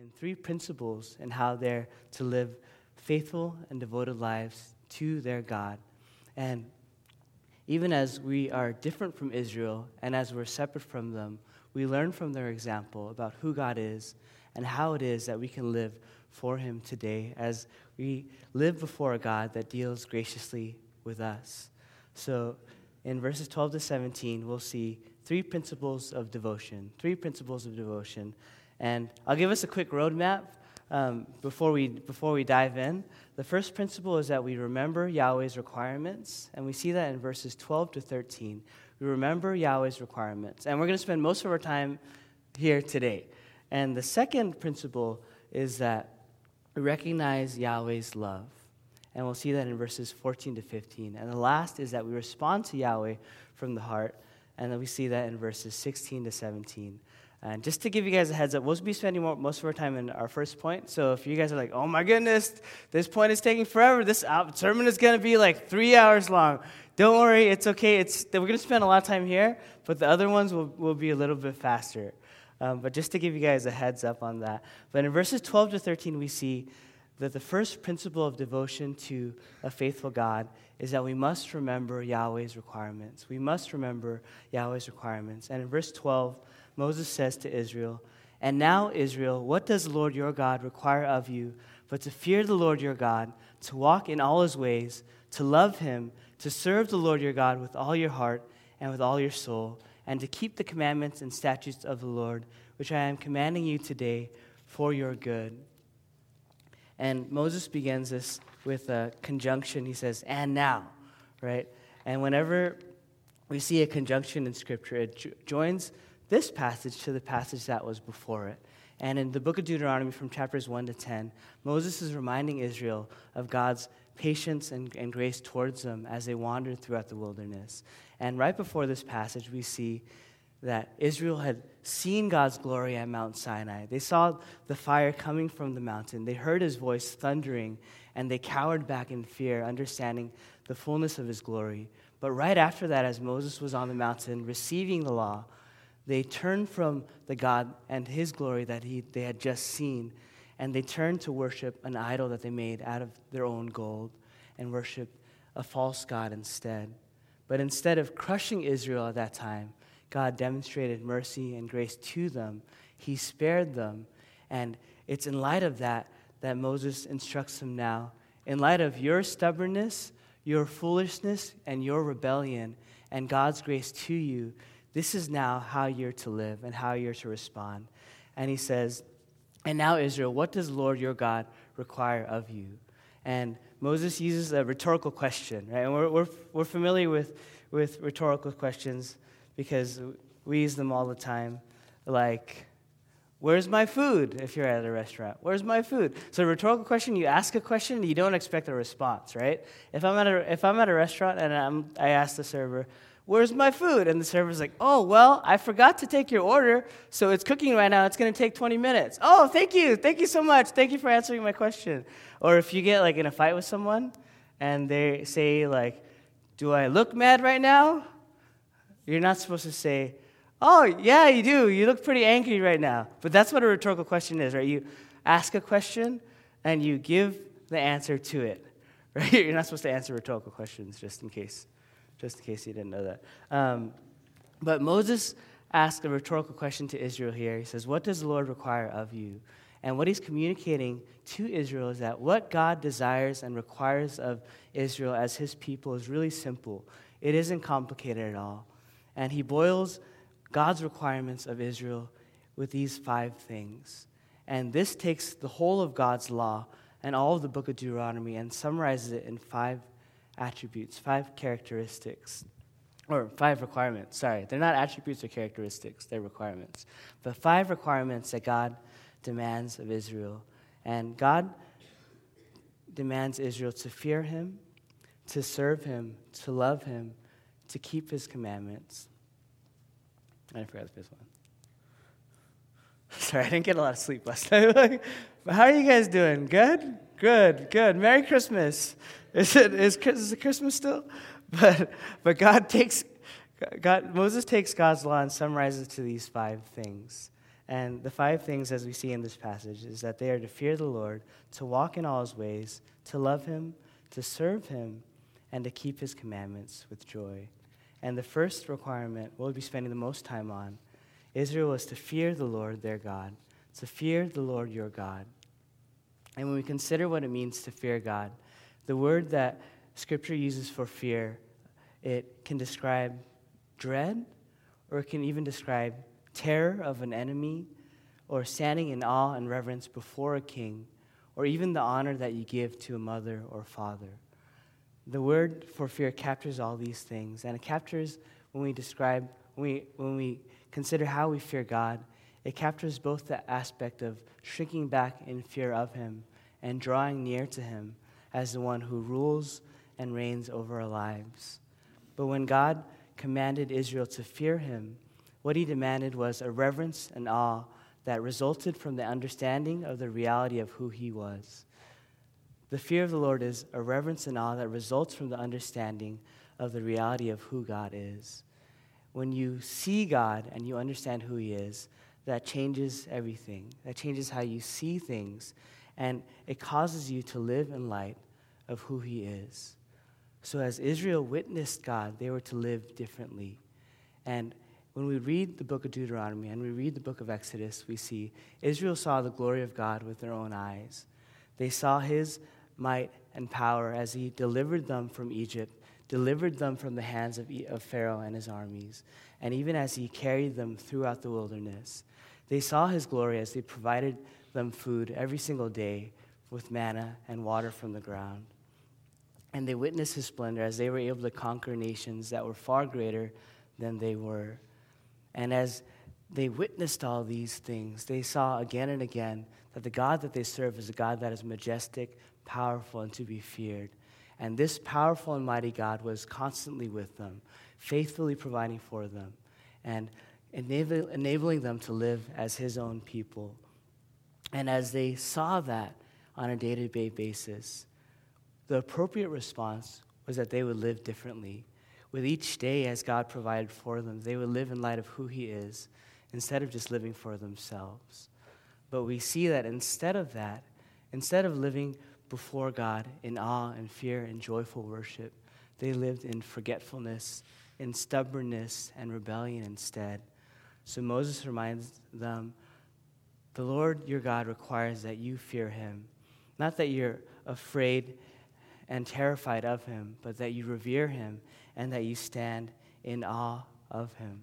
and 3 principles in how they're to live faithful and devoted lives to their God. And even as we are different from Israel and as we're separate from them, we learn from their example about who God is and how it is that we can live for him today as we live before a God that deals graciously with us. So in verses 12 to 17, we'll see 3 principles of devotion. And I'll give us a quick roadmap before we dive in. The first principle is that we remember Yahweh's requirements, and we see that in verses 12 to 13. We remember Yahweh's requirements, and we're going to spend most of our time here today. And the second principle is that we recognize Yahweh's love, and we'll see that in verses 14 to 15. And the last is that we respond to Yahweh from the heart, and then we see that in verses 16 to 17. And just to give you guys a heads up, we'll be spending most of our time in our first point. So if you guys are like, oh my goodness, this point is taking forever, this sermon is going to be like 3 hours long. Don't worry, it's okay. We're going to spend a lot of time here, but the other ones will be a little bit faster. But just to give you guys a heads up on that. But in verses 12 to 13, we see that the first principle of devotion to a faithful God is that we must remember Yahweh's requirements. We must remember Yahweh's requirements. And in verse 12, Moses says to Israel, "And now, Israel, what does the Lord your God require of you but to fear the Lord your God, to walk in all his ways, to love him, to serve the Lord your God with all your heart and with all your soul, and to keep the commandments and statutes of the Lord, which I am commanding you today for your good." And Moses begins this with a conjunction. He says, "and now," right? And whenever we see a conjunction in Scripture, it joins this passage to the passage that was before it. And in the book of Deuteronomy from chapters 1 to 10, Moses is reminding Israel of God's patience and grace towards them as they wandered throughout the wilderness. And right before this passage, we see that Israel had seen God's glory at Mount Sinai. They saw the fire coming from the mountain. They heard his voice thundering, and they cowered back in fear, understanding the fullness of his glory. But right after that, as Moses was on the mountain receiving the law, they turned from the God and his glory that they had just seen, and they turned to worship an idol that they made out of their own gold and worship a false god instead. But instead of crushing Israel at that time, God demonstrated mercy and grace to them. He spared them, and it's in light of that Moses instructs them now, in light of your stubbornness, your foolishness, and your rebellion, and God's grace to you, this is now how you're to live and how you're to respond. And he says, "And now, Israel, what does the Lord your God require of you?" And Moses uses a rhetorical question, right? And we're familiar with rhetorical questions because we use them all the time. Like, where's my food if you're at a restaurant? Where's my food? So a rhetorical question, you ask a question, you don't expect a response, right? If I'm at a restaurant and I ask the server, "Where's my food?" And the server's like, "Oh, well, I forgot to take your order, so it's cooking right now. It's going to take 20 minutes. "Oh, thank you. Thank you so much. Thank you for answering my question." Or if you get, like, in a fight with someone, and they say, like, "Do I look mad right now?" You're not supposed to say, "Oh, yeah, you do. You look pretty angry right now." But that's what a rhetorical question is, right? You ask a question, and you give the answer to it, right? You're not supposed to answer rhetorical questions, just in case you didn't know that. But Moses asked a rhetorical question to Israel here. He says, "What does the Lord require of you?" And what he's communicating to Israel is that what God desires and requires of Israel as his people is really simple. It isn't complicated at all. And he boils God's requirements of Israel with these 5 things. And this takes the whole of God's law and all of the book of Deuteronomy and summarizes it in 5 attributes, 5 characteristics, or 5 requirements. Sorry, they're not attributes or characteristics, they're requirements. But 5 requirements that God demands of Israel. And God demands Israel to fear him, to serve him, to love him, to keep his commandments. I forgot the fifth one. Sorry, I didn't get a lot of sleep last night. But how are you guys doing? Good? Good. Merry Christmas. Is it Christmas still? But Moses takes God's law and summarizes it to these 5 things. And the 5 things, as we see in this passage, is that they are to fear the Lord, to walk in all his ways, to love him, to serve him, and to keep his commandments with joy. And the first requirement we'll be spending the most time on, Israel was to fear the Lord their God, to fear the Lord your God. And when we consider what it means to fear God, the word that Scripture uses for fear, it can describe dread, or it can even describe terror of an enemy, or standing in awe and reverence before a king, or even the honor that you give to a mother or father. The word for fear captures all these things, and it captures when we consider how we fear God, it captures both the aspect of shrinking back in fear of him and drawing near to him as the one who rules and reigns over our lives. But when God commanded Israel to fear him, what he demanded was a reverence and awe that resulted from the understanding of the reality of who he was. The fear of the Lord is a reverence and awe that results from the understanding of the reality of who God is. When you see God and you understand who he is, that changes everything. That changes how you see things, and it causes you to live in light of who he is. So as Israel witnessed God, they were to live differently. And when we read the book of Deuteronomy and we read the book of Exodus, we see Israel saw the glory of God with their own eyes. They saw his might and power as he delivered them from Egypt, delivered them from the hands of Pharaoh and his armies, and even as he carried them throughout the wilderness. They saw his glory as he provided them food every single day with manna and water from the ground. And they witnessed his splendor as they were able to conquer nations that were far greater than they were. And as they witnessed all these things, they saw again and again that the God that they serve is a God that is majestic, powerful, and to be feared. And this powerful and mighty God was constantly with them, faithfully providing for them, and enabling them to live as his own people. And as they saw that on a day-to-day basis, the appropriate response was that they would live differently. With each day as God provided for them, they would live in light of who he is instead of just living for themselves. But we see that instead of living before God in awe and fear and joyful worship, they lived in forgetfulness, in stubbornness and rebellion instead. So Moses reminds them, the Lord your God requires that you fear him, not that you're afraid and terrified of him, but that you revere him and that you stand in awe of him.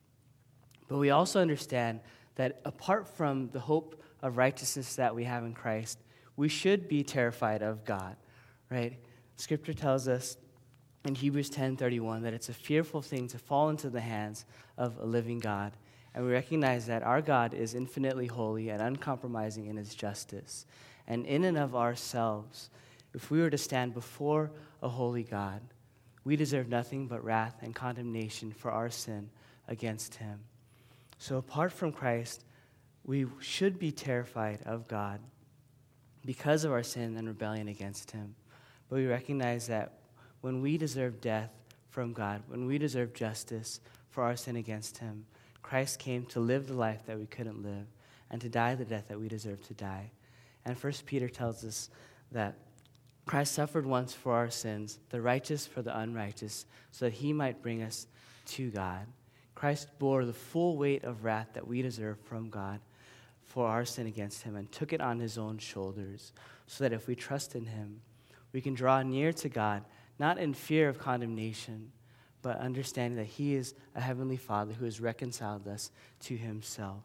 But we also understand that apart from the hope of righteousness that we have in Christ, we should be terrified of God, right? Scripture tells us in Hebrews 10:31 that it's a fearful thing to fall into the hands of a living God. And we recognize that our God is infinitely holy and uncompromising in his justice. And in and of ourselves, if we were to stand before a holy God, we deserve nothing but wrath and condemnation for our sin against him. So apart from Christ, we should be terrified of God because of our sin and rebellion against him. But we recognize that when we deserve death from God, when we deserve justice for our sin against him, Christ came to live the life that we couldn't live and to die the death that we deserve to die. And 1 Peter tells us that Christ suffered once for our sins, the righteous for the unrighteous, so that he might bring us to God. Christ bore the full weight of wrath that we deserve from God for our sin against him and took it on his own shoulders, so that if we trust in him, we can draw near to God, not in fear of condemnation, but understanding that he is a heavenly Father who has reconciled us to himself.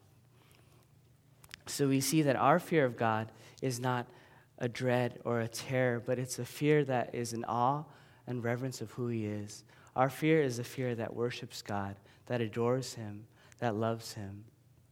So we see that our fear of God is not a dread or a terror, but it's a fear that is an awe and reverence of who he is. Our fear is a fear that worships God, that adores him, that loves him.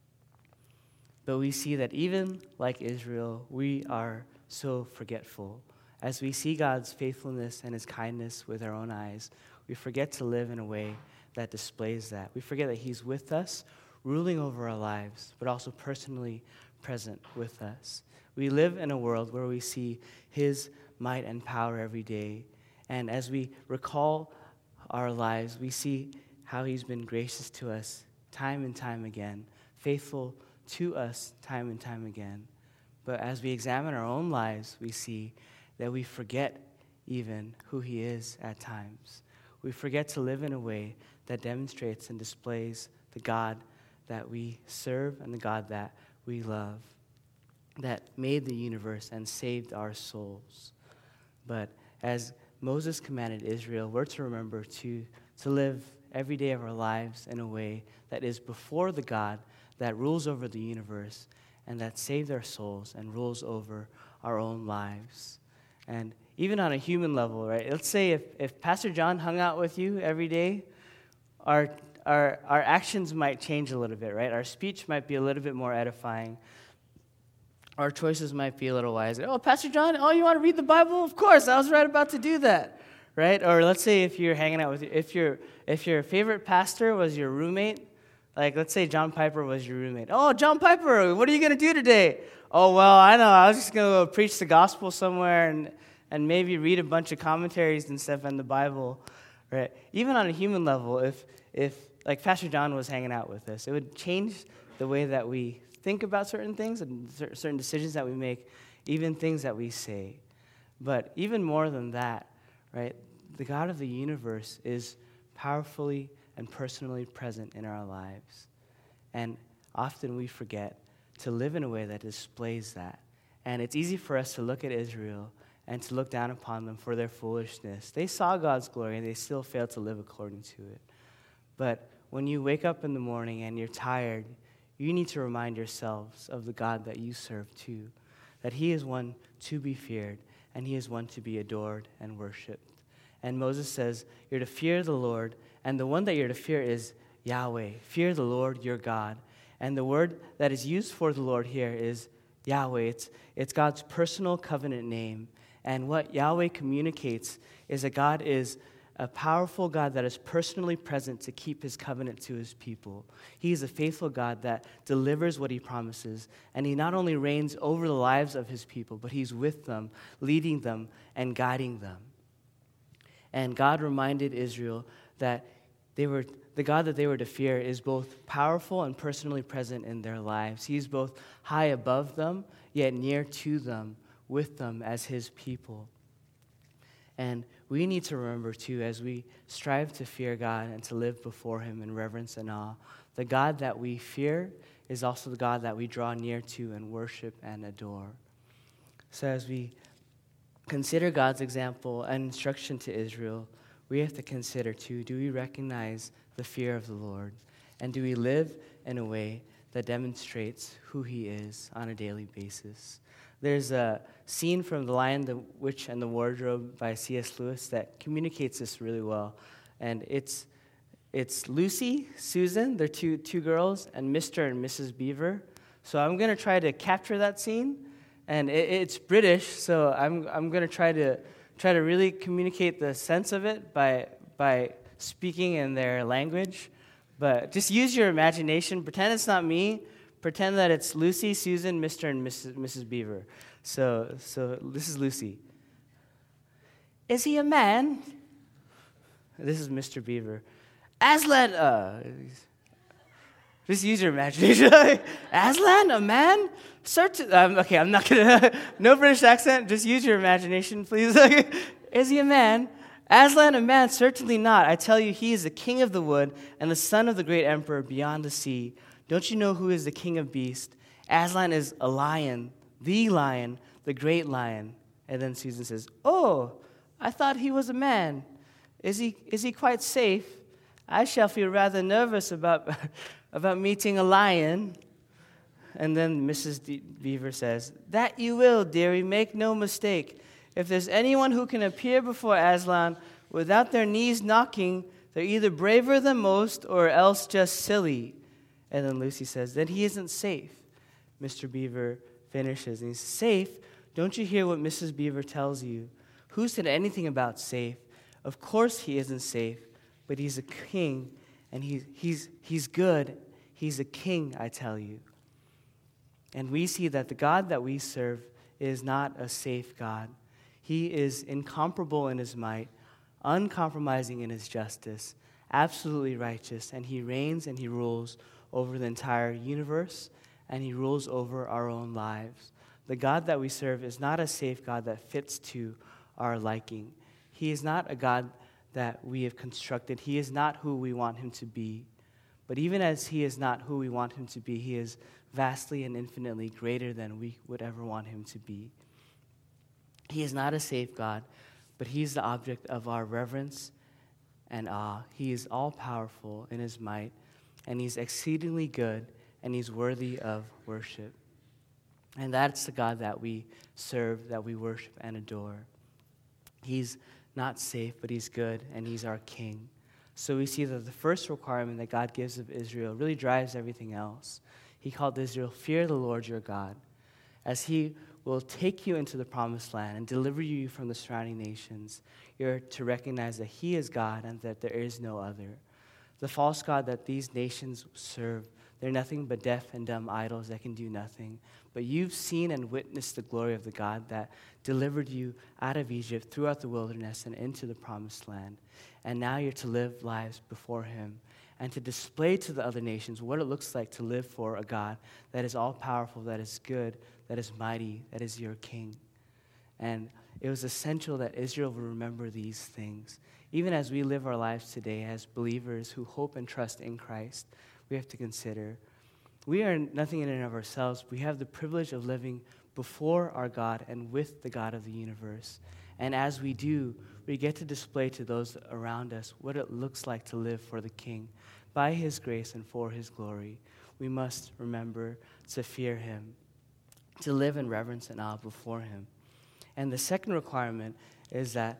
But we see that even like Israel, we are so forgetful. As we see God's faithfulness and his kindness with our own eyes, we forget to live in a way that displays that. We forget that he's with us, ruling over our lives, but also personally present with us. We live in a world where we see his might and power every day. And as we recall our lives, we see how he's been gracious to us time and time again, faithful to us time and time again. But as we examine our own lives, we see that we forget even who he is at times. We forget to live in a way that demonstrates and displays the God that we serve and the God that we love, that made the universe and saved our souls. But as Moses commanded Israel, we're to remember to live every day of our lives in a way that is before the God that rules over the universe and that saved our souls and rules over our own lives. And even on a human level, right? Let's say if Pastor John hung out with you every day, our actions might change a little bit, right? Our speech might be a little bit more edifying. Our choices might be a little wiser. Oh, Pastor John, oh, you want to read the Bible? Of course, I was right about to do that, right? Or let's say if you're hanging out with, if your favorite pastor was your roommate, like let's say John Piper was your roommate. Oh, John Piper, what are you going to do today? Oh, well, I know, I was just going to go preach the gospel somewhere and maybe read a bunch of commentaries and stuff on the Bible, right? Even on a human level, if like Pastor John was hanging out with us, it would change the way that we think about certain things and certain decisions that we make, even things that we say. But even more than that, right, the God of the universe is powerfully and personally present in our lives. And often we forget to live in a way that displays that. And it's easy for us to look at Israel and to look down upon them for their foolishness. They saw God's glory and they still failed to live according to it. But when you wake up in the morning and you're tired, you need to remind yourselves of the God that you serve too, that he is one to be feared and he is one to be adored and worshiped. And Moses says, you're to fear the Lord, and the one that you're to fear is Yahweh. Fear the Lord your God. And the word that is used for the Lord here is Yahweh. It's God's personal covenant name. And what Yahweh communicates is that God is a powerful God that is personally present to keep his covenant to his people. He is a faithful God that delivers what he promises. And he not only reigns over the lives of his people, but he's with them, leading them and guiding them. And God reminded Israel that the God that they were to fear is both powerful and personally present in their lives. He's both high above them, yet near to them, with them as his people. And we need to remember, too, as we strive to fear God and to live before him in reverence and awe, the God that we fear is also the God that we draw near to and worship and adore. So as we consider God's example and instruction to Israel, we have to consider, too, do we recognize the fear of the Lord? And do we live in a way that demonstrates who he is on a daily basis? There's a scene from The Lion, the Witch, and the Wardrobe by C.S. Lewis that communicates this really well. And it's Lucy, Susan, they're two girls, and Mr. and Mrs. Beaver. So I'm going to try to capture that scene. And it's British, so I'm going to try to really communicate the sense of it by speaking in their language. But just use your imagination. Pretend it's not me. Pretend that it's Lucy, Susan, Mr. and Mrs. Beaver. So this is Lucy. Is he a man? This is Mr. Beaver. Aslan, just use your imagination. Aslan, a man? Okay, I'm not gonna. No British accent. Just use your imagination, please. Is he a man? Aslan, a man? Certainly not. I tell you, he is the king of the wood and the son of the great emperor beyond the sea. Don't you know who is the king of beasts? Aslan is a lion, the great lion. And then Susan says, "Oh, I thought he was a man. Is he quite safe? I shall feel rather nervous about meeting a lion." And then Mrs. Beaver says, "That you will, dearie, make no mistake. If there's anyone who can appear before Aslan without their knees knocking, they're either braver than most or else just silly." And then Lucy says, "Then he isn't safe." Mr. Beaver finishes, and he's safe. Don't you hear what Mrs. Beaver tells you? Who said anything about safe? Of course he isn't safe, but he's a king, and he's good. He's a king, I tell you. And we see that the God that we serve is not a safe God. He is incomparable in his might, uncompromising in his justice, absolutely righteous, and he reigns and he rules over the entire universe and he rules over our own lives. The God that we serve is not a safe God that fits to our liking. He is not a God that we have constructed. He is not who we want him to be. But even as he is not who we want him to be, he is vastly and infinitely greater than we would ever want him to be. He is not a safe God, but he is the object of our reverence and awe. He is all-powerful in his might, and he's exceedingly good, and he's worthy of worship. And that's the God that we serve, that we worship and adore. He's not safe, but he's good, and he's our king. So we see that the first requirement that God gives of Israel really drives everything else. He called Israel, fear the Lord your God, as he will take you into the promised land and deliver you from the surrounding nations. You're to recognize that he is God and that there is no other. The false god that these nations serve, they're nothing but deaf and dumb idols that can do nothing. But you've seen and witnessed the glory of the God that delivered you out of Egypt, throughout the wilderness, and into the promised land. And now you're to live lives before him and to display to the other nations what it looks like to live for a God that is all-powerful, that is good, that is mighty, that is your king. And it was essential that Israel would remember these things. Even as we live our lives today as believers who hope and trust in Christ, we have to consider we are nothing in and of ourselves. We have the privilege of living before our God and with the God of the universe. And as we do, we get to display to those around us what it looks like to live for the King. By his grace and for his glory, we must remember to fear him, to live in reverence and awe before him. And the second requirement is that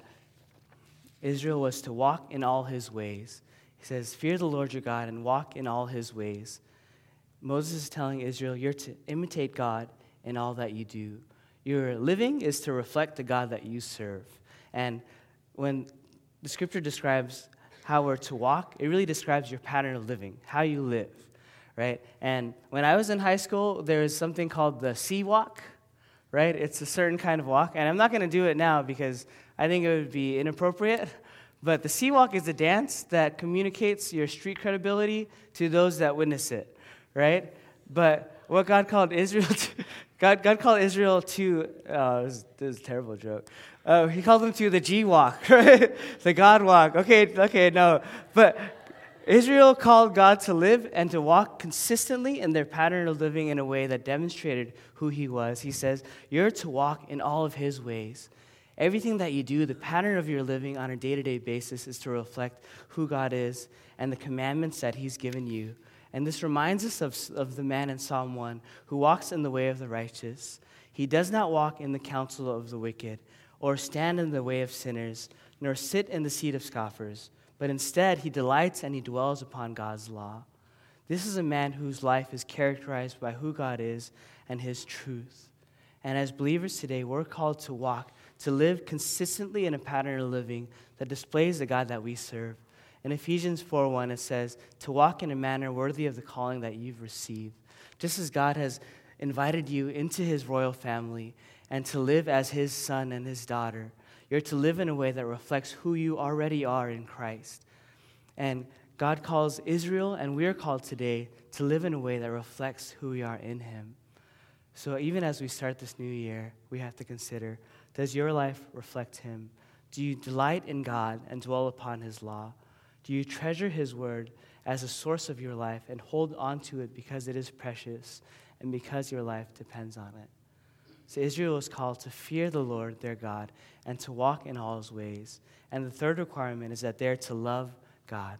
Israel was to walk in all his ways. He says, fear the Lord your God and walk in all his ways. Moses is telling Israel, you're to imitate God in all that you do. Your living is to reflect the God that you serve. And when the scripture describes how we're to walk, it really describes your pattern of living, how you live, right? And when I was in high school, there was something called the sea walk, right? It's a certain kind of walk. And I'm not going to do it now because I think it would be inappropriate. But the sea walk is a dance that communicates your street credibility to those that witness it. Right? But what God called Israel to, God called Israel to, this is a terrible joke. He called them to the G walk, right? The God walk. Okay, no. But Israel called God to live and to walk consistently in their pattern of living in a way that demonstrated who he was. He says, you're to walk in all of his ways. Everything that you do, the pattern of your living on a day-to-day basis is to reflect who God is and the commandments that he's given you. And this reminds us of the man in Psalm 1 who walks in the way of the righteous. He does not walk in the counsel of the wicked, or stand in the way of sinners, nor sit in the seat of scoffers. But instead, he delights and he dwells upon God's law. This is a man whose life is characterized by who God is and his truth. And as believers today, we're called to walk, to live consistently in a pattern of living that displays the God that we serve. In Ephesians 4:1, it says, to walk in a manner worthy of the calling that you've received. Just as God has invited you into his royal family and to live as his son and his daughter, you're to live in a way that reflects who you already are in Christ. And God calls Israel, and we are called today to live in a way that reflects who we are in him. So even as we start this new year, we have to consider, does your life reflect him? Do you delight in God and dwell upon his law? Do you treasure his word as a source of your life and hold on to it because it is precious and because your life depends on it? So Israel is called to fear the Lord their God and to walk in all his ways. And the third requirement is that they're to love God.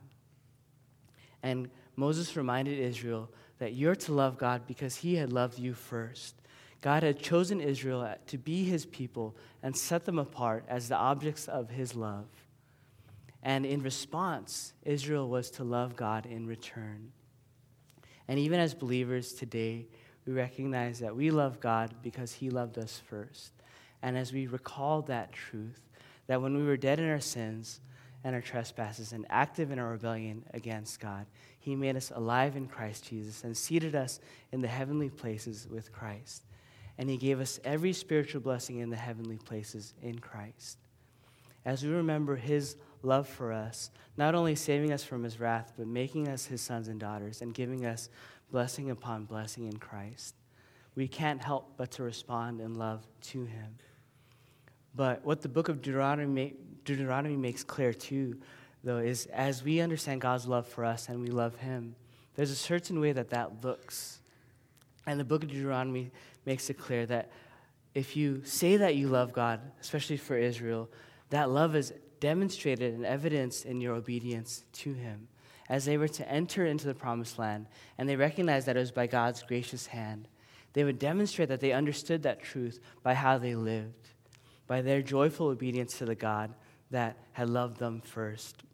And Moses reminded Israel that you're to love God because he had loved you first. God had chosen Israel to be his people and set them apart as the objects of his love. And in response, Israel was to love God in return. And even as believers today, we recognize that we love God because he loved us first. And as we recall that truth, that when we were dead in our sins and our trespasses and active in our rebellion against God, he made us alive in Christ Jesus and seated us in the heavenly places with Christ. And he gave us every spiritual blessing in the heavenly places in Christ. As we remember his love for us, not only saving us from his wrath, but making us his sons and daughters and giving us blessing upon blessing in Christ. We can't help but to respond in love to him. But what the book of Deuteronomy makes clear too, though, is as we understand God's love for us and we love him, there's a certain way that looks. And the book of Deuteronomy makes it clear that if you say that you love God, especially for Israel, that love is demonstrated and evidenced in your obedience to him. As they were to enter into the promised land, and they recognized that it was by God's gracious hand, they would demonstrate that they understood that truth by how they lived, by their joyful obedience to the God that had loved them first.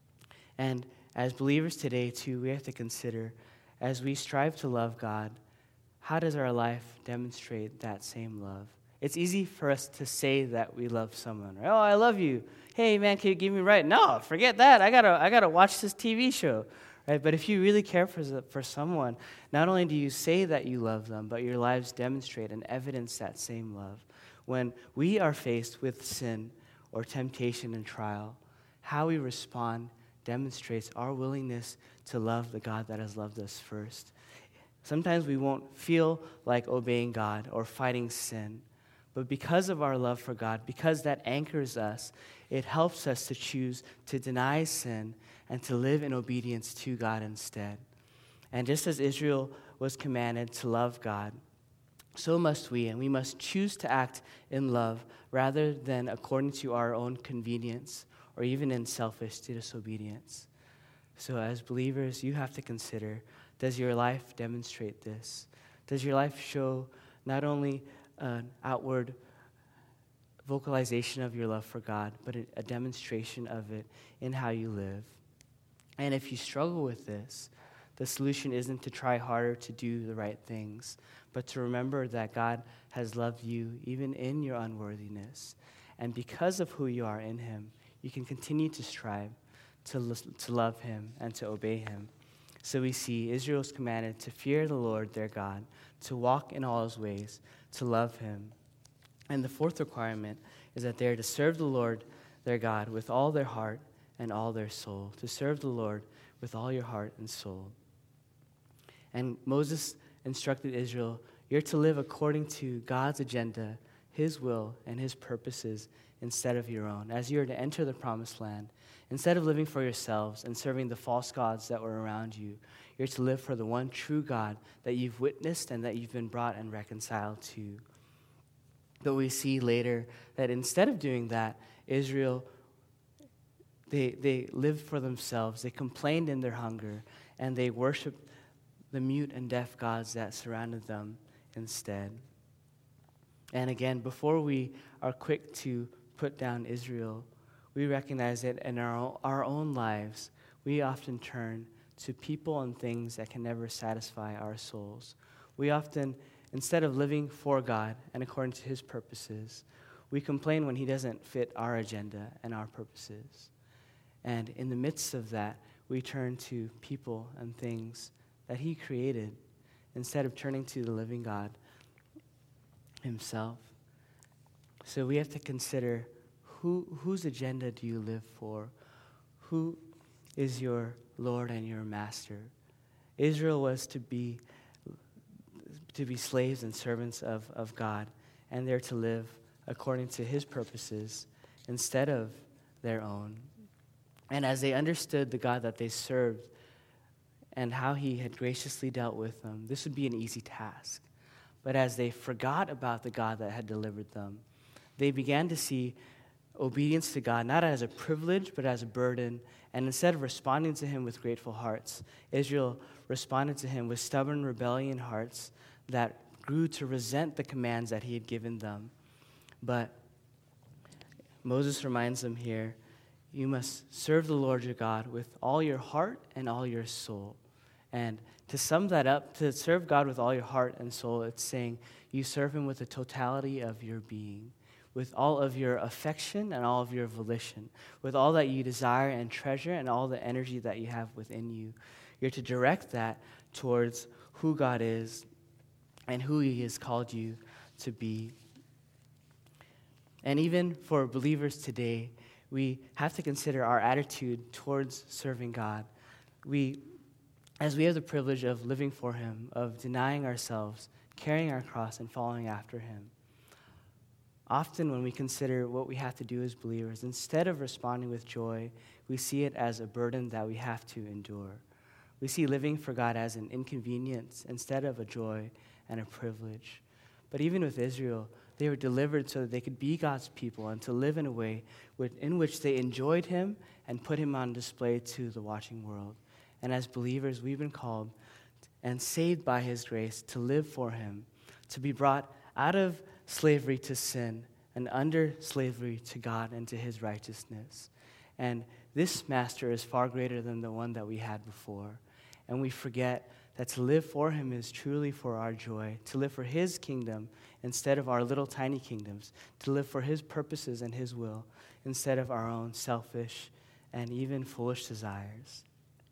And as believers today, too, we have to consider, as we strive to love God, how does our life demonstrate that same love? It's easy for us to say that we love someone. Right? Oh, I love you. Hey, man, can you give me right? No, forget that. I gotta watch this TV show. Right? But if you really care for someone, not only do you say that you love them, but your lives demonstrate and evidence that same love. When we are faced with sin or temptation and trial, how we respond demonstrates our willingness to love the God that has loved us first. Sometimes we won't feel like obeying God or fighting sin, but because of our love for God, because that anchors us, it helps us to choose to deny sin and to live in obedience to God instead. And just as Israel was commanded to love God, so must we, and we must choose to act in love rather than according to our own convenience or even in selfish disobedience. So as believers, you have to consider, does your life demonstrate this? Does your life show not only an outward vocalization of your love for God, but a demonstration of it in how you live? And if you struggle with this, the solution isn't to try harder to do the right things, but to remember that God has loved you even in your unworthiness. And because of who you are in him, you can continue to strive to love him and to obey him. So we see Israel's commanded to fear the Lord their God, to walk in all his ways, to love him. And the fourth requirement is that they are to serve the Lord their God with all their heart and all their soul, to serve the Lord with all your heart and soul. And Moses instructed Israel, you're to live according to God's agenda, his will, and his purposes instead of your own, as you are to enter the promised land. Instead of living for yourselves and serving the false gods that were around you, you're to live for the one true God that you've witnessed and that you've been brought and reconciled to. But we see later that instead of doing that, Israel, they lived for themselves. They complained in their hunger, and they worshiped the mute and deaf gods that surrounded them instead. And again, before we are quick to put down Israel, we recognize that in our own lives, we often turn to people and things that can never satisfy our souls. We often, instead of living for God and according to his purposes, we complain when he doesn't fit our agenda and our purposes. And in the midst of that, we turn to people and things that he created instead of turning to the living God himself. So we have to consider, whose agenda do you live for? Who is your Lord and your master? Israel was to be slaves and servants of God, and they're to live according to his purposes instead of their own. And as they understood the God that they served and how he had graciously dealt with them, this would be an easy task. But as they forgot about the God that had delivered them, they began to see obedience to God not as a privilege, but as a burden. And instead of responding to him with grateful hearts, Israel responded to him with stubborn, rebellion hearts that grew to resent the commands that he had given them. But Moses reminds them here, you must serve the Lord your God with all your heart and all your soul. And to sum that up, to serve God with all your heart and soul, it's saying you serve him with the totality of your being, with all of your affection and all of your volition, with all that you desire and treasure and all the energy that you have within you. You're to direct that towards who God is and who he has called you to be. And even for believers today, we have to consider our attitude towards serving God. We as we have the privilege of living for him, of denying ourselves, carrying our cross, and following after him. Often when we consider what we have to do as believers, instead of responding with joy, we see it as a burden that we have to endure. We see living for God as an inconvenience instead of a joy and a privilege. But even with Israel, they were delivered so that they could be God's people and to live in a way in which they enjoyed him and put him on display to the watching world. And as believers, we've been called and saved by his grace to live for him, to be brought out of slavery to sin and under slavery to God and to his righteousness. And this master is far greater than the one that we had before. And we forget that to live for him is truly for our joy, to live for his kingdom instead of our little tiny kingdoms, to live for his purposes and his will instead of our own selfish and even foolish desires.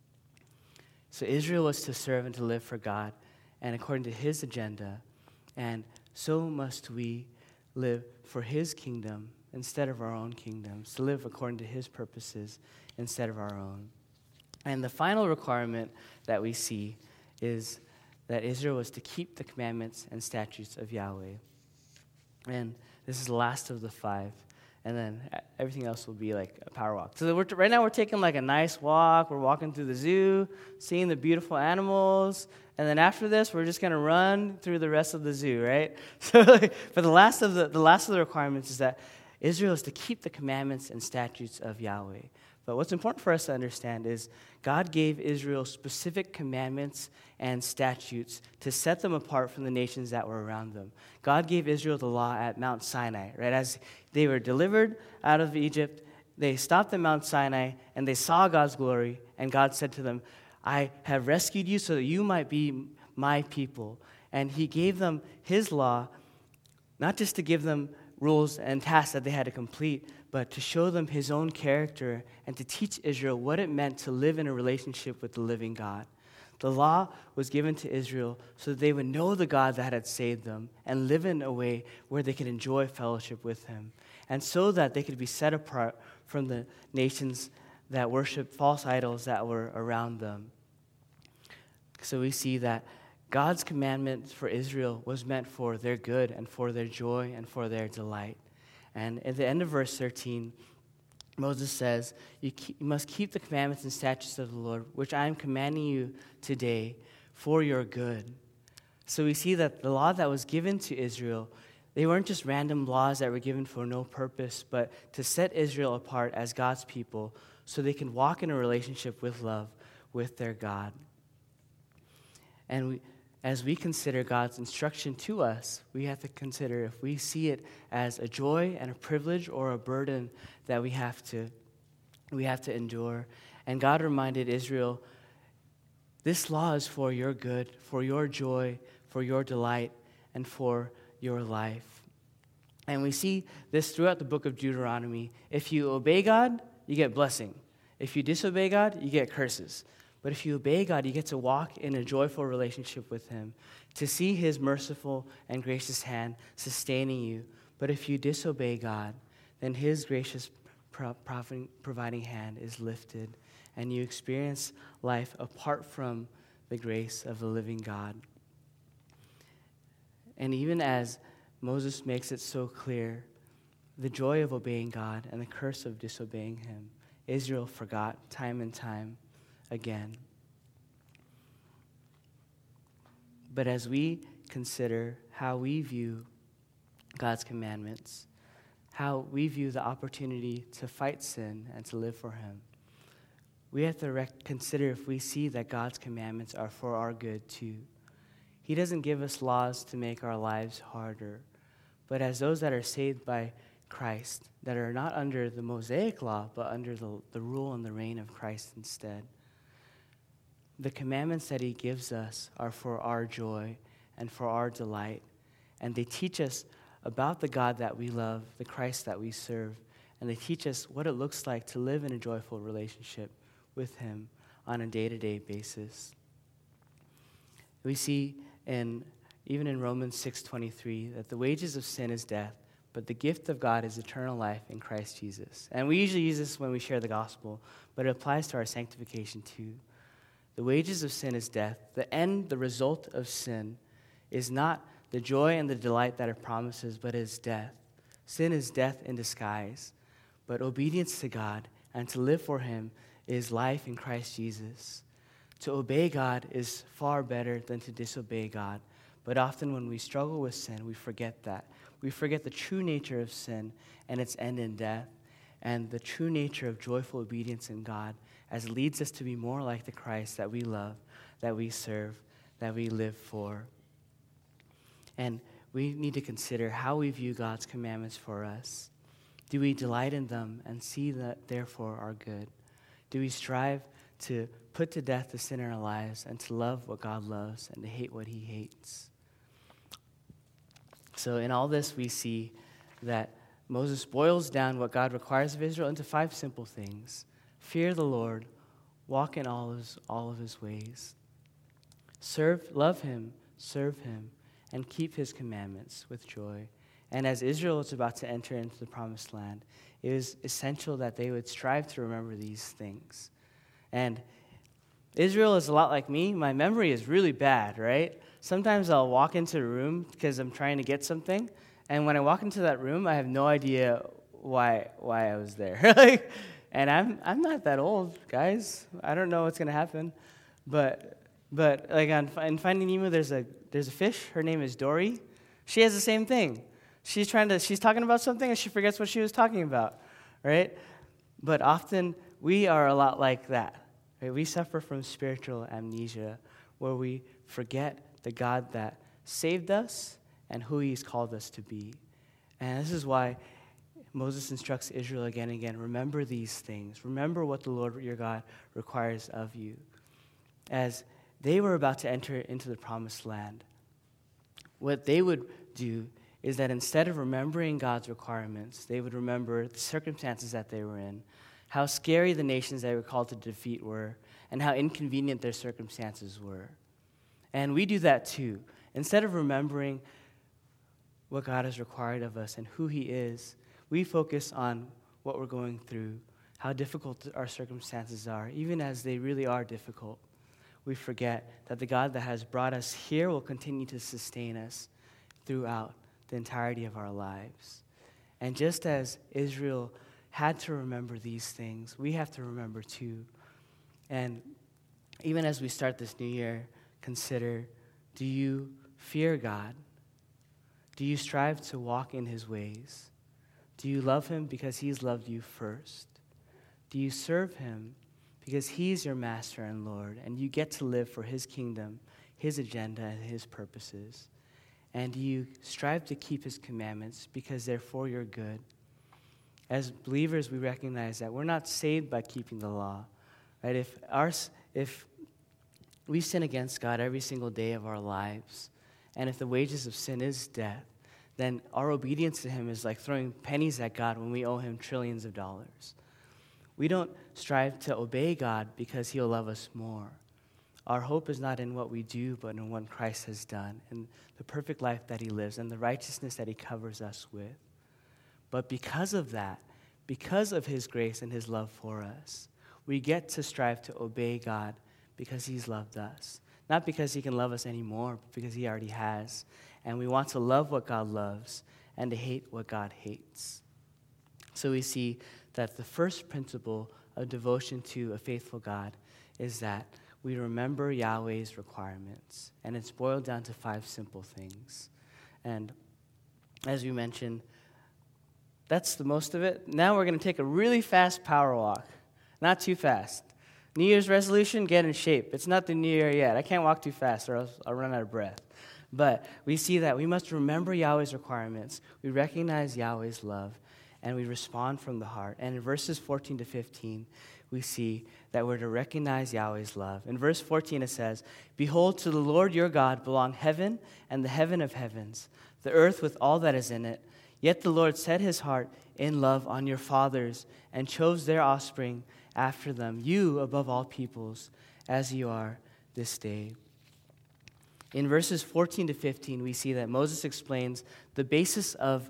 So Israel was to serve and to live for God and according to his agenda, and so must we live for his kingdom instead of our own kingdoms, to live according to his purposes instead of our own. And the final requirement that we see is that Israel was to keep the commandments and statutes of Yahweh. And this is the last of the 5. And then everything else will be like a power walk. So right now we're taking like a nice walk. We're walking through the zoo, seeing the beautiful animals. And then after this, we're just going to run through the rest of the zoo, right? So, but the last of the requirements is that Israel is to keep the commandments and statutes of Yahweh. But what's important for us to understand is God gave Israel specific commandments and statutes to set them apart from the nations that were around them. God gave Israel the law at Mount Sinai, right? As they were delivered out of Egypt, they stopped at Mount Sinai, and they saw God's glory, and God said to them, I have rescued you so that you might be my people. And he gave them his law, not just to give them rules and tasks that they had to complete, but to show them his own character and to teach Israel what it meant to live in a relationship with the living God. The law was given to Israel so that they would know the God that had saved them and live in a way where they could enjoy fellowship with him, and so that they could be set apart from the nations that worship false idols that were around them. So we see that God's commandment for Israel was meant for their good and for their joy and for their delight. And at the end of verse 13, Moses says, you must keep the commandments and statutes of the Lord, which I am commanding you today for your good. So we see that the law that was given to Israel, they weren't just random laws that were given for no purpose, but to set Israel apart as God's people so they can walk in a relationship with love with their God. And as we consider God's instruction to us, we have to consider if we see it as a joy and a privilege or a burden that we have to endure. And God reminded Israel, this law is for your good, for your joy, for your delight, and for your life. And we see this throughout the book of Deuteronomy. If you obey God, you get blessing. If you disobey God, you get curses. But if you obey God, you get to walk in a joyful relationship with him, to see his merciful and gracious hand sustaining you. But if you disobey God, then his gracious providing hand is lifted, and you experience life apart from the grace of the living God. And even as Moses makes it so clear, the joy of obeying God and the curse of disobeying him, Israel forgot time and time again. But as we consider how we view God's commandments, how we view the opportunity to fight sin and to live for him, we have to consider if we see that God's commandments are for our good too. He doesn't give us laws to make our lives harder, but as those that are saved by Christ, that are not under the Mosaic law, but under the rule and the reign of Christ instead. The commandments that he gives us are for our joy and for our delight, and they teach us about the God that we love, the Christ that we serve, and they teach us what it looks like to live in a joyful relationship with him on a day-to-day basis. We see even in Romans 6:23 that the wages of sin is death, but the gift of God is eternal life in Christ Jesus. And we usually use this when we share the gospel, but it applies to our sanctification too. The wages of sin is death. The end, the result of sin, is not the joy and the delight that it promises, but is death. Sin is death in disguise. But obedience to God and to live for him is life in Christ Jesus. To obey God is far better than to disobey God. But often when we struggle with sin, we forget that. We forget the true nature of sin and its end in death, and the true nature of joyful obedience in God as it leads us to be more like the Christ that we love, that we serve, that we live for. And we need to consider how we view God's commandments for us. Do we delight in them and see that therefore are good? Do we strive to put to death the sin in our lives and to love what God loves and to hate what he hates? So in all this, we see that Moses boils down what God requires of Israel into 5 simple things. Fear the Lord, walk in all of his ways. Love him, serve him, and keep his commandments with joy. And as Israel is about to enter into the promised land, it is essential that they would strive to remember these things. And Israel is a lot like me. My memory is really bad, right? Sometimes I'll walk into a room because I'm trying to get something, and when I walk into that room, I have no idea why I was there. And I'm not that old, guys. I don't know what's gonna happen, but like in Finding Nemo, there's a fish. Her name is Dory. She has the same thing. She's talking about something and she forgets what she was talking about, right? But often we are a lot like that. Right? We suffer from spiritual amnesia, where we forget the God that saved us and who he's called us to be. And this is why Moses instructs Israel again and again, remember these things. Remember what the Lord your God requires of you. As they were about to enter into the promised land, what they would do is that instead of remembering God's requirements, they would remember the circumstances that they were in, how scary the nations they were called to defeat were, and how inconvenient their circumstances were. And we do that too. Instead of remembering what God has required of us and who he is, we focus on what we're going through, how difficult our circumstances are, even as they really are difficult. We forget that the God that has brought us here will continue to sustain us throughout the entirety of our lives. And just as Israel had to remember these things, we have to remember too. And even as we start this new year, consider, do you fear God? Do you strive to walk in his ways? Do you love him because he's loved you first? Do you serve him because he's your master and Lord, and you get to live for his kingdom, his agenda, and his purposes? And do you strive to keep his commandments because they're for your good? As believers, we recognize that we're not saved by keeping the law. Right? If we sin against God every single day of our lives, and if the wages of sin is death, then our obedience to him is like throwing pennies at God when we owe him trillions of dollars. We don't strive to obey God because he'll love us more. Our hope is not in what we do, but in what Christ has done, and the perfect life that he lives, and the righteousness that he covers us with. But because of that, because of his grace and his love for us, we get to strive to obey God because he's loved us. Not because he can love us anymore, but because he already has. And we want to love what God loves and to hate what God hates. So we see that the first principle of devotion to a faithful God is that we remember Yahweh's requirements. And it's boiled down to 5 simple things. And as we mentioned, that's the most of it. Now we're going to take a really fast power walk. Not too fast. New Year's resolution, get in shape. It's not the new year yet. I can't walk too fast or else I'll run out of breath. But we see that we must remember Yahweh's requirements. We recognize Yahweh's love, and we respond from the heart. And in verses 14 to 15, we see that we're to recognize Yahweh's love. In verse 14 it says, "Behold, to the Lord your God belong heaven and the heaven of heavens, the earth with all that is in it. Yet the Lord set his heart in love on your fathers and chose their offspring after them, you above all peoples, as you are this day." In verses 14 to 15, we see that Moses explains the basis of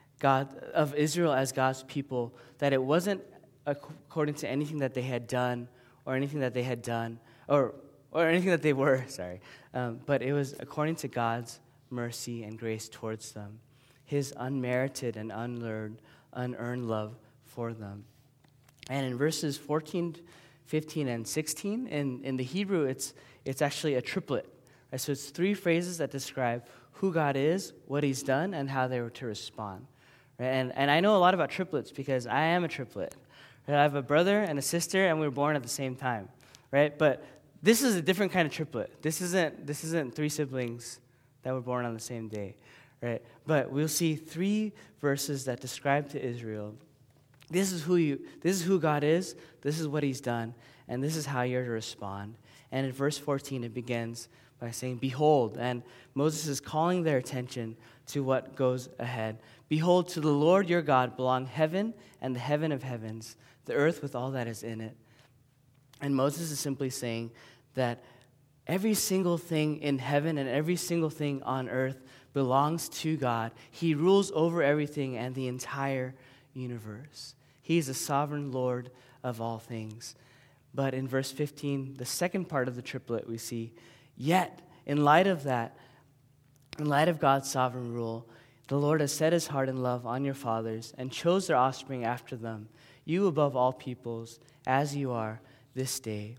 Israel as God's people, that it wasn't according to anything that they had done or anything that they had done, or or anything that they were, sorry. But it was according to God's mercy and grace towards them, his unmerited and unearned love for them. And in verses 14, 15, and 16, in the Hebrew, it's actually a triplet. Right? So it's three phrases that describe who God is, what he's done, and how they were to respond. Right? And I know a lot about triplets because I am a triplet. Right? I have a brother and a sister, and we were born at the same time. Right? But this is a different kind of triplet. This isn't three siblings that were born on the same day. Right? But we'll see three verses that describe to Israel, this is who God is, this is what he's done, and this is how you're to respond. And in verse 14, it begins by saying, behold, and Moses is calling their attention to what goes ahead. Behold, to the Lord your God belong heaven and the heaven of heavens, the earth with all that is in it. And Moses is simply saying that every single thing in heaven and every single thing on earth belongs to God. He rules over everything and the entire universe. He is the sovereign Lord of all things. But in verse 15, the second part of the triplet, we see, yet, in light of that, in light of God's sovereign rule, the Lord has set his heart and love on your fathers and chose their offspring after them, you above all peoples, as you are this day.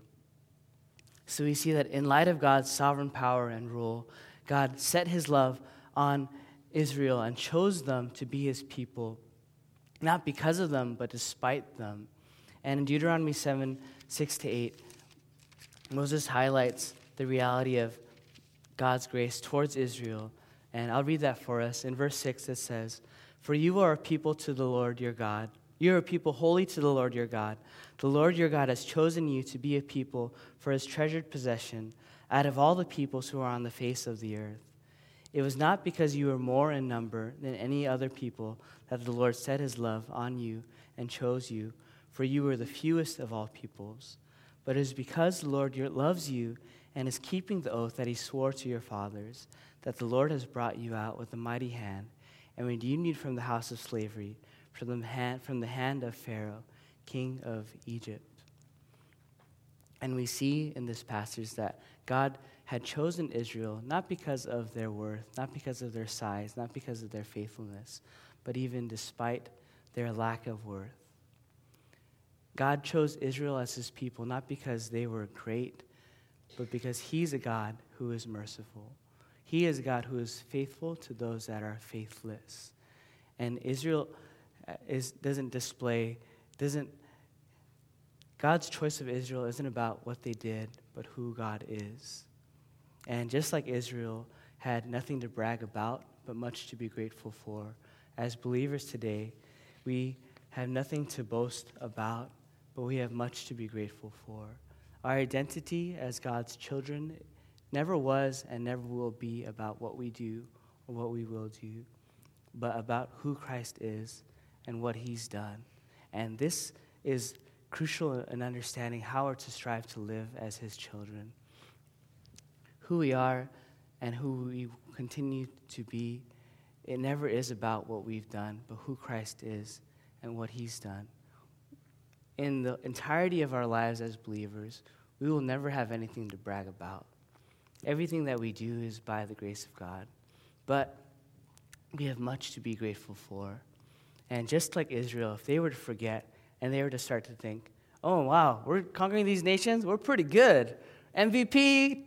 So we see that in light of God's sovereign power and rule, God set his love on Israel and chose them to be his people, not because of them, but despite them. And in Deuteronomy 7, 6-8, Moses highlights the reality of God's grace towards Israel. And I'll read that for us. In verse 6, it says, for you are a people to the Lord your God. You are a people holy to the Lord your God. The Lord your God has chosen you to be a people for his treasured possession out of all the peoples who are on the face of the earth. It was not because you were more in number than any other people that the Lord set his love on you and chose you, for you were the fewest of all peoples. But it is because the Lord loves you and is keeping the oath that he swore to your fathers, that the Lord has brought you out with a mighty hand and redeemed you from the house of slavery, from the hand of Pharaoh, king of Egypt. And we see in this passage that God had chosen Israel not because of their worth, not because of their size, not because of their faithfulness, but even despite their lack of worth. God chose Israel as his people not because they were great, but because he's a God who is merciful. He is a God who is faithful to those that are faithless. And Israel God's choice of Israel isn't about what they did, but who God is. And just like Israel had nothing to brag about, but much to be grateful for, as believers today, we have nothing to boast about, but we have much to be grateful for. Our identity as God's children never was and never will be about what we do or what we will do, but about who Christ is and what he's done. And this is crucial in understanding how we're to strive to live as his children. Who we are and who we continue to be, it never is about what we've done, but who Christ is and what he's done. In the entirety of our lives as believers, we will never have anything to brag about. Everything that we do is by the grace of God. But we have much to be grateful for. And just like Israel, if they were to forget and they were to start to think, oh, wow, we're conquering these nations, we're pretty good. MVP,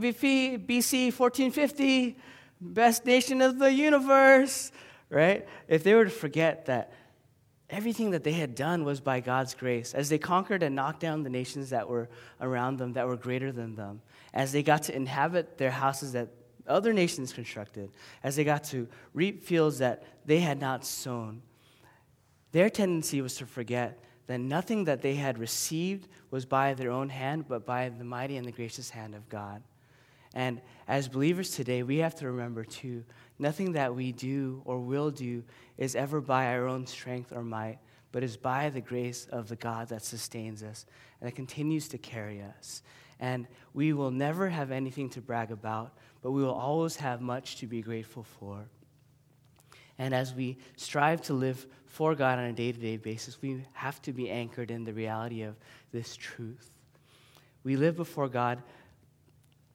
BC 1450, best nation of the universe, right? If they were to forget that everything that they had done was by God's grace, as they conquered and knocked down the nations that were around them, that were greater than them, as they got to inhabit their houses that other nations constructed, as they got to reap fields that they had not sown, their tendency was to forget that nothing that they had received was by their own hand, but by the mighty and the gracious hand of God. And as believers today, we have to remember, too, nothing that we do or will do is ever by our own strength or might, but is by the grace of the God that sustains us and that continues to carry us. And we will never have anything to brag about, but we will always have much to be grateful for. And as we strive to live for God on a day-to-day basis, we have to be anchored in the reality of this truth. We live before God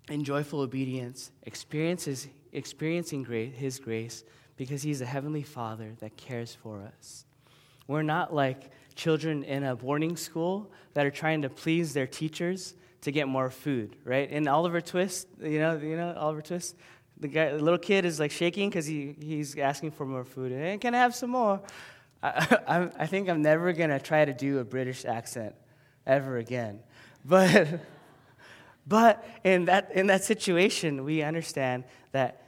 in joyful obedience, experiencing His grace because He's a heavenly Father that cares for us. We're not like children in a boarding school that are trying to please their teachers to get more food, right? In Oliver Twist, you know Oliver Twist? The little kid is like shaking because he's asking for more food. Hey, can I have some more? I think I'm never going to try to do a British accent ever again. But in that situation, we understand that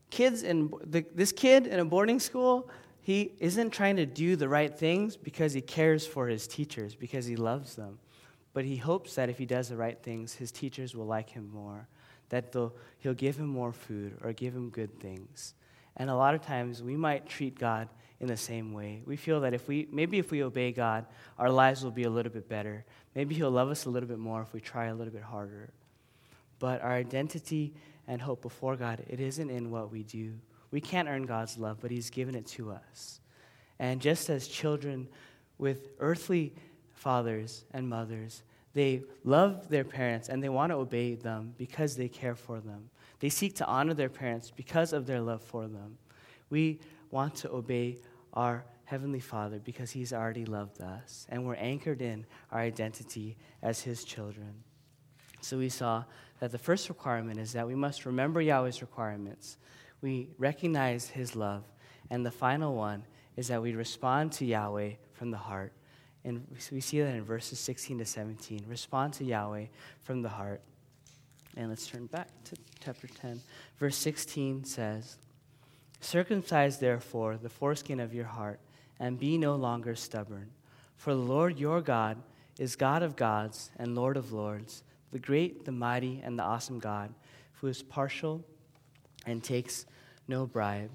this kid in a boarding school, he isn't trying to do the right things because he cares for his teachers, because he loves them. But he hopes that if he does the right things, his teachers will like him more, that he'll give him more food or give him good things. And a lot of times, we might treat God in the same way. We feel that if we obey God, our lives will be a little bit better. Maybe He'll love us a little bit more if we try a little bit harder. But our identity and hope before God, it isn't in what we do. We can't earn God's love, but He's given it to us. And just as children with earthly fathers and mothers, they love their parents and they want to obey them because they care for them. They seek to honor their parents because of their love for them. We want to obey our Heavenly Father because He's already loved us, and we're anchored in our identity as His children. So we saw that the first requirement is that we must remember Yahweh's requirements. We recognize His love. And the final one is that we respond to Yahweh from the heart. And we see that in verses 16 to 17. Respond to Yahweh from the heart. And let's turn back to chapter 10. Verse 16 says, "Circumcise therefore the foreskin of your heart, and be no longer stubborn. For the Lord your God is God of gods and Lord of lords, the great, the mighty, and the awesome God, who is partial and takes no bribe."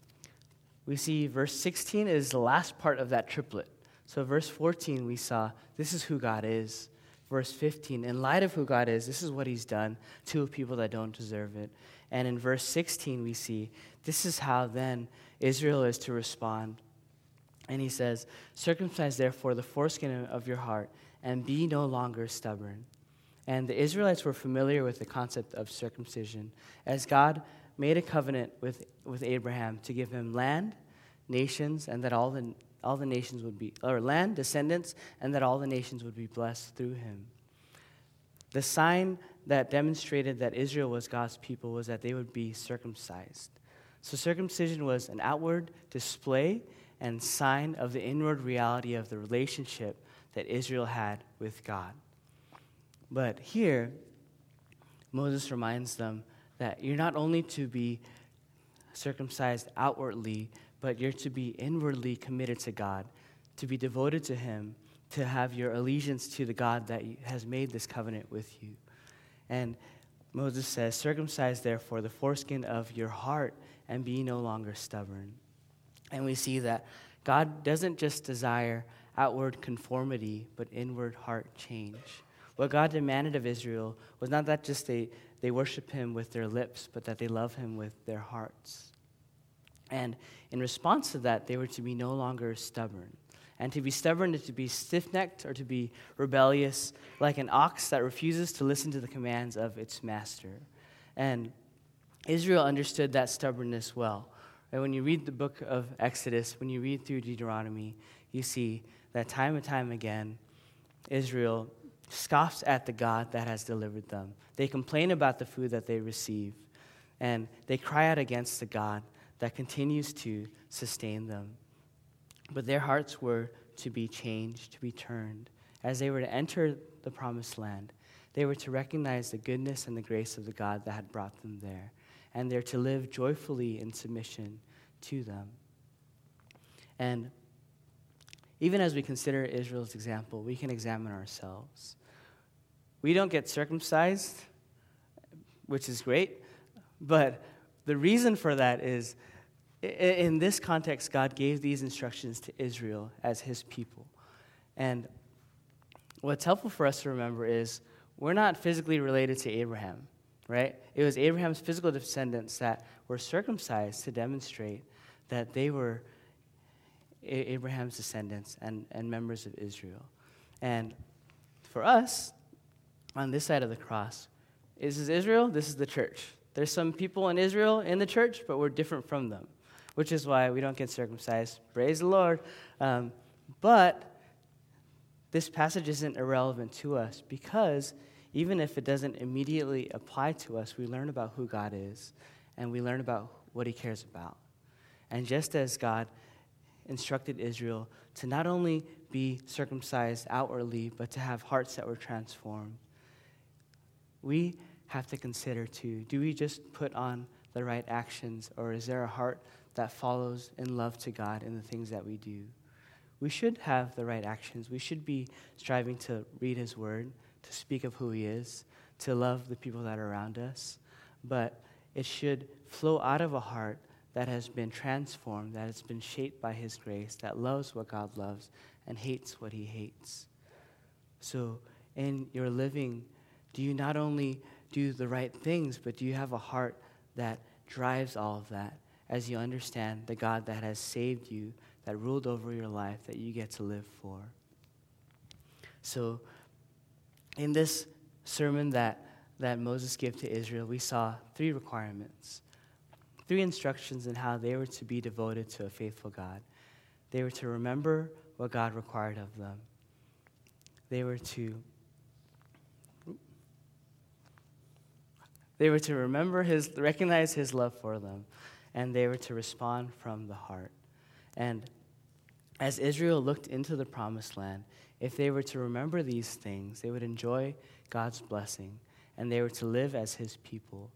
We see verse 16 is the last part of that triplet. So verse 14 we saw, this is who God is. Verse 15, in light of who God is, this is what He's done to people that don't deserve it. And in verse 16 we see, this is how then Israel is to respond. And He says, "Circumcise therefore the foreskin of your heart, and be no longer stubborn." And the Israelites were familiar with the concept of circumcision, as God made a covenant with Abraham to give him land, nations, and that all the nations would be, or land, descendants, and that all the nations would be blessed through him. The sign that demonstrated that Israel was God's people was that they would be circumcised. So circumcision was an outward display and sign of the inward reality of the relationship that Israel had with God. But here, Moses reminds them that you're not only to be circumcised outwardly, but you're to be inwardly committed to God, to be devoted to Him, to have your allegiance to the God that has made this covenant with you. And Moses says, "Circumcise therefore the foreskin of your heart, and be no longer stubborn." And we see that God doesn't just desire outward conformity, but inward heart change. What God demanded of Israel was not that just they worship Him with their lips, but that they love Him with their hearts. And in response to that, they were to be no longer stubborn. And to be stubborn is to be stiff-necked or to be rebellious, like an ox that refuses to listen to the commands of its master. And Israel understood that stubbornness well. And when you read the book of Exodus, when you read through Deuteronomy, you see that time and time again, Israel scoffs at the God that has delivered them. They complain about the food that they receive, and they cry out against the God that continues to sustain them. But their hearts were to be changed, to be turned. As they were to enter the promised land, they were to recognize the goodness and the grace of the God that had brought them there, and they're to live joyfully in submission to them. And even as we consider Israel's example, we can examine ourselves. We don't get circumcised, which is great, but the reason for that is, in this context, God gave these instructions to Israel as His people. And what's helpful for us to remember is we're not physically related to Abraham, right? It was Abraham's physical descendants that were circumcised to demonstrate that they were Abraham's descendants and members of Israel. And for us, on this side of the cross, This is Israel, this is the church. There's some people in Israel in the church, but we're different from them, which is why we don't get circumcised. Praise the Lord. But this passage isn't irrelevant to us because even if it doesn't immediately apply to us, we learn about who God is and we learn about what he cares about. And just as God instructed Israel to not only be circumcised outwardly, but to have hearts that were transformed, we have to consider too, do we just put on the right actions, or is there a heart that follows in love to God in the things that we do? We should have the right actions. We should be striving to read his word, to speak of who he is, to love the people that are around us. But it should flow out of a heart that has been transformed, that has been shaped by his grace, that loves what God loves and hates what he hates. So in your living, do you not only do the right things, but do you have a heart that drives all of that as you understand the God that has saved you, that ruled over your life, that you get to live for? So in this sermon that Moses gave to Israel, we saw 3 requirements, 3 instructions in how they were to be devoted to a faithful God. They were to remember what God required of them. They were to recognize his love for them, and they were to respond from the heart. And as Israel looked into the promised land, if they were to remember these things, they would enjoy God's blessing, and they were to live as his people.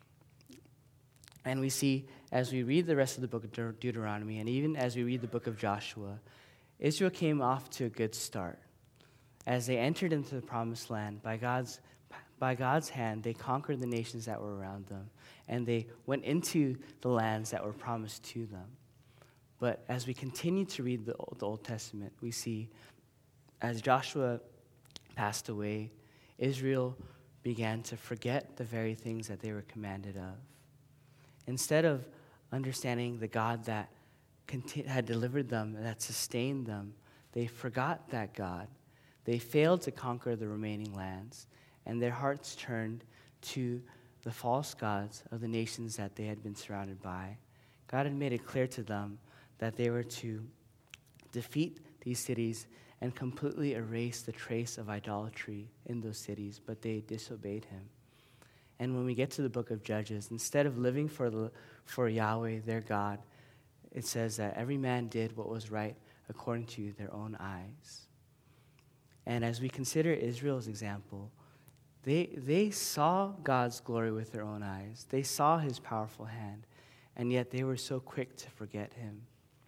And we see, as we read the rest of the book of Deuteronomy, and even as we read the book of Joshua, Israel came off to a good start. As they entered into the promised land, by God's hand, they conquered the nations that were around them, and they went into the lands that were promised to them. But as we continue to read the Old Testament, we see as Joshua passed away, Israel began to forget the very things that they were commanded of. Instead of understanding the God that had delivered them, that sustained them, they forgot that God. They failed to conquer the remaining lands, and their hearts turned to the false gods of the nations that they had been surrounded by. God had made it clear to them that they were to defeat these cities and completely erase the trace of idolatry in those cities, but they disobeyed him. And when we get to the book of Judges, instead of living for Yahweh, their God, it says that every man did what was right according to their own eyes. And as we consider Israel's example, they saw God's glory with their own eyes. They saw his powerful hand, and yet they were so quick to forget him.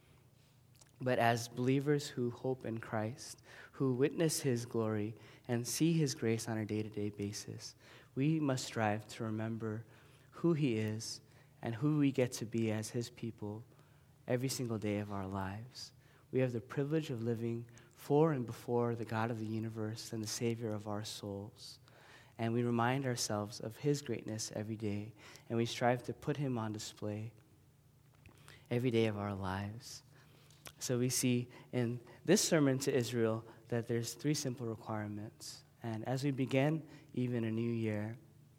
But as believers who hope in Christ, who witness his glory and see his grace on a day-to-day basis, we must strive to remember who he is and who we get to be as his people every single day of our lives. We have the privilege of living for and before the God of the universe and the Savior of our souls. And we remind ourselves of his greatness every day, and we strive to put him on display every day of our lives. So we see in this sermon to Israel that there's 3 simple requirements. And as we begin even a new year,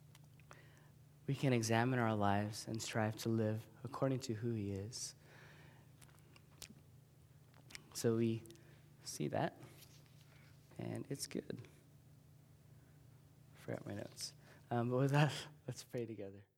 we can examine our lives and strive to live according to who he is. So we see that, and it's good. I forgot my notes. But with that, let's pray together.